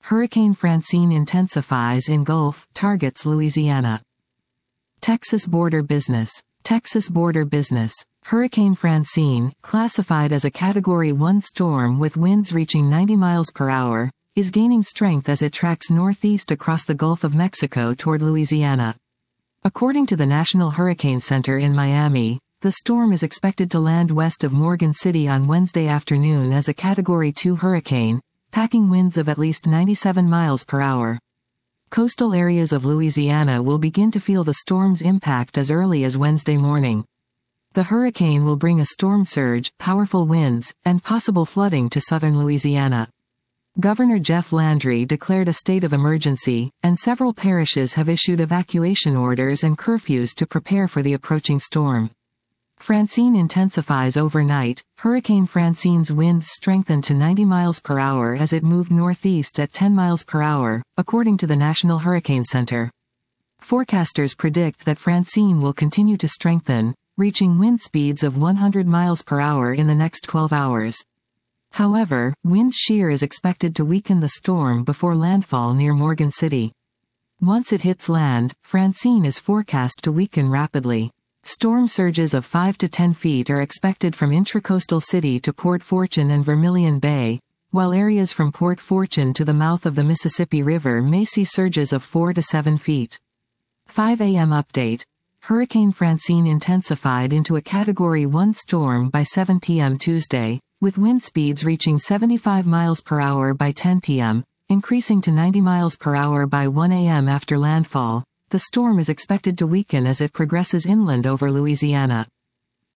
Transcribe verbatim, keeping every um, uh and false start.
Hurricane Francine intensifies in Gulf, targets Louisiana. Texas border business. Texas border business. Hurricane Francine, classified as a Category one storm with winds reaching ninety miles per hour, is gaining strength as it tracks northeast across the Gulf of Mexico toward Louisiana. According to the National Hurricane Center in Miami, the storm is expected to land west of Morgan City on Wednesday afternoon as a Category two hurricane, packing winds of at least ninety-seven miles per hour. Coastal areas of Louisiana will begin to feel the storm's impact as early as Wednesday morning. The hurricane will bring a storm surge, powerful winds, and possible flooding to southern Louisiana. Governor Jeff Landry declared a state of emergency, and several parishes have issued evacuation orders and curfews to prepare for the approaching storm. Francine intensifies overnight. Hurricane Francine's winds strengthened to ninety miles per hour as it moved northeast at ten miles per hour, according to the National Hurricane Center. Forecasters predict that Francine will continue to strengthen, reaching wind speeds of one hundred miles per hour in the next twelve hours. However, wind shear is expected to weaken the storm before landfall near Morgan City. Once it hits land, Francine is forecast to weaken rapidly. Storm surges of five to ten feet are expected from Intracoastal City to Port Fortune and Vermilion Bay, while areas from Port Fortune to the mouth of the Mississippi River may see surges of four to seven feet. five a m update. Hurricane Francine intensified into a Category one storm by seven p m Tuesday, with wind speeds reaching seventy-five miles per hour by ten p m, increasing to ninety miles per hour by one a m after landfall. The storm is expected to weaken as it progresses inland over Louisiana.